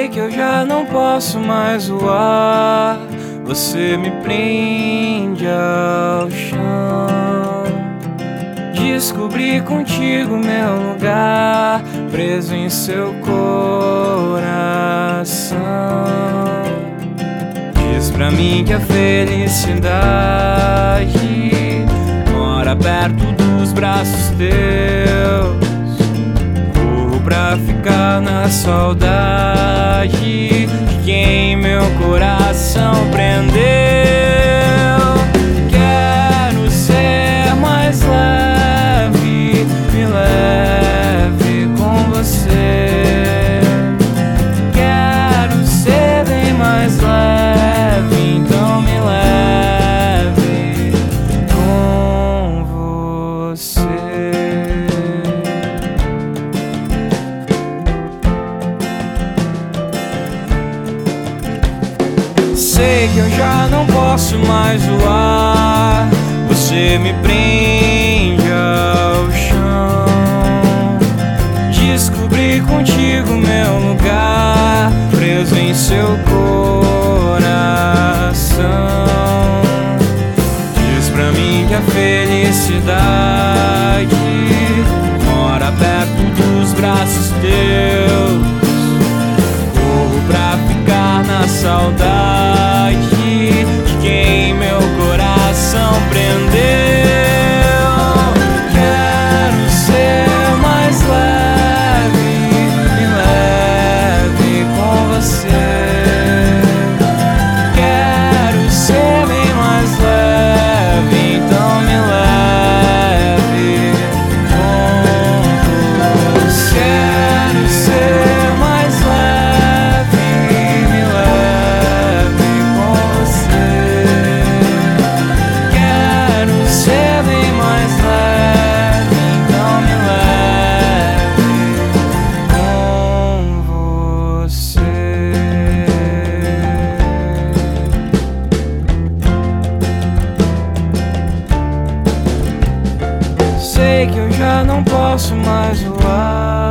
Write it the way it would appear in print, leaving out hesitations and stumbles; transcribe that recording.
Sei que eu já não posso mais voar, você me prende ao chão. Descobri contigo meu lugar, preso em seu coração. Diz pra mim que a felicidade mora perto dos braços teus. Corro pra ficar na saudade de quem meu coração prendeu. Quero ser mais leve, me leve com você. Quero ser bem mais leve, então me leve com você. Sei que eu já não posso mais voar, você me prende ao chão. Descobri contigo meu lugar, preso em seu coração. Diz pra mim que a felicidade mora perto dos braços teus. Corro pra ficar na saudade de quem meu coração prendeu. Quero ser mais leve, me leve com você. Quero ser bem mais leve, então me leve com você. Quero ser mais leve, me leve com você. Quero ser bem mais leve, então me leve com você. Sei que eu já não posso mais voar,